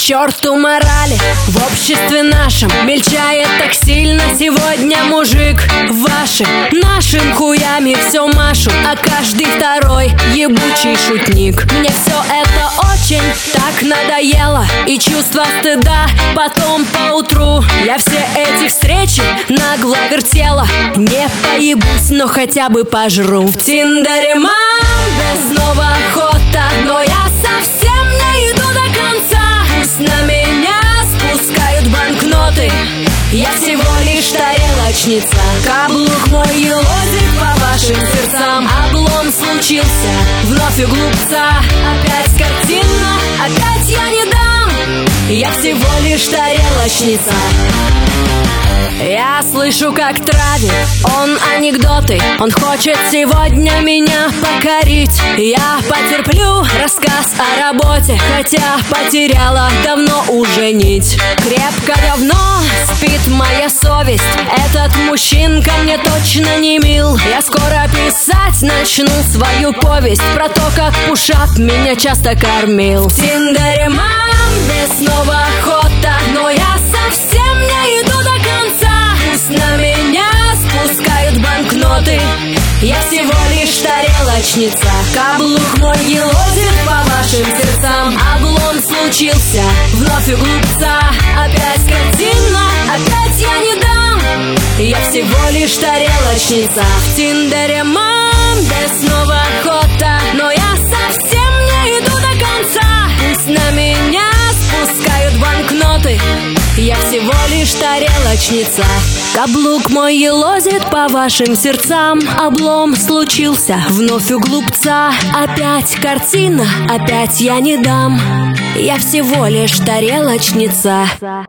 черту морали в обществе нашем мельчает так сильно сегодня мужик. Ваши нашим хуями все машут, а каждый второй ебучий шутник. Мне все это очень так надоело, и чувство стыда потом поутру. Я все эти встречи нагло вертела. Не поебусь, но хотя бы пожру. В Тиндере мам, снова охота, но я совсем не иду до конца. Пусть на меня спускают банкноты, я всего лишь тарелочница. Каблук мой елозит по вашим сердцам. Облом случился вновь у глупца. Опять картина, опять я не дам, я всего лишь тарелочница. Я слышу, как травит он анекдоты. Он хочет сегодня меня покорить. Я потерплю рассказ о работе, хотя потеряла давно уже нить. Крепко давно спит моя совесть. Этот мужчинка мне точно не мил. Я скоро писать начну свою повесть про то, как пушап меня часто кормил. В Тиндере мам, мне снова охота, но я совсем не иду до конца. Пусть на меня спускают банкноты, я всего лишь тарелочница. Каблук мой елозит по вашим сердцам. Облом случился вновь у глупца. Опять картина, опять я не дам, я всего лишь тарелочница. В Тиндере мам, да снова охота, но я совсем не иду до конца. Пусть на меня спускают банкноты, я всего лишь тарелочница. Каблук мой елозит по вашим сердцам. Облом случился вновь у глупца. Опять картина, опять я не дам, я всего лишь тарелочница.